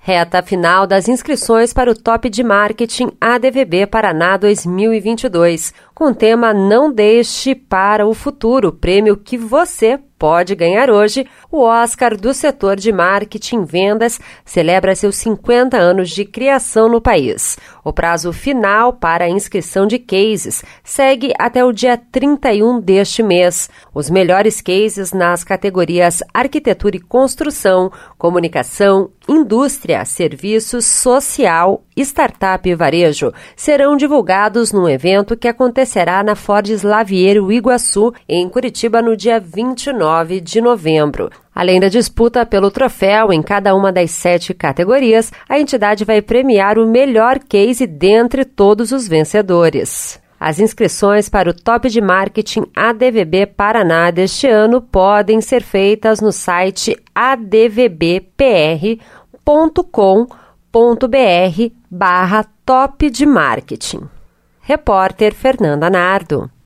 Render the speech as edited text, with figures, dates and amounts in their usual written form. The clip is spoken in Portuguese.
Reta final das inscrições para o Top de Marketing ADVB Paraná 2022, com o tema Não Deixe para o Futuro, prêmio que você pode ganhar hoje. O Oscar do setor de marketing e vendas celebra seus 50 anos de criação no país. O prazo final para a inscrição de cases segue até o dia 31 deste mês. Os melhores cases nas categorias Arquitetura e Construção, Comunicação, Indústria, Serviços, Social, Startup e Varejo serão divulgados num evento que acontecerá na Fordes Lavieiro Iguaçu, em Curitiba, no dia 29 de novembro. Além da disputa pelo troféu em cada uma das 7 categorias, a entidade vai premiar o melhor case dentre todos os vencedores. As inscrições para o Top de Marketing ADVB Paraná deste ano podem ser feitas no site advbpr.com.br/Top de Marketing. Repórter Fernanda Nardo.